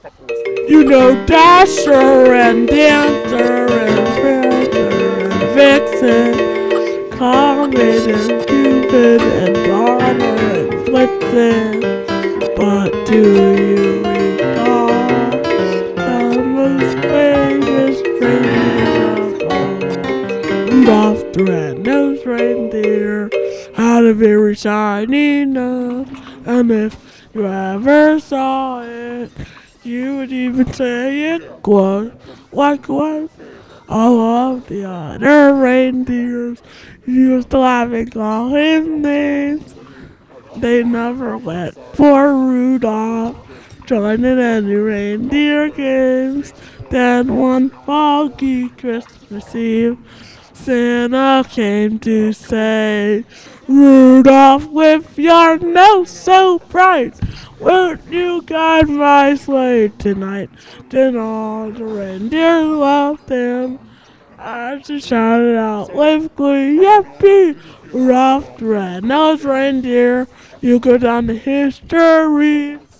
You know Dasher and Dancer and Prancer and Vixen, Comet and Cupid and Donner and Blitzen. But do you recall the most famous reindeer of all? Rudolph the red-nosed reindeer had a very shiny nose, and if you ever saw it, you would even say it glowed like one. All of the other reindeers used to laugh and call him names. They never let poor Rudolph join in any reindeer games. Then one foggy Christmas Eve, Santa came to say, Rudolph, with your nose so bright, won't you guide my sleigh tonight? Then all the reindeer loved him as he shouted out with glee, yippee! Rudolph the red-nosed reindeer, you go down to history.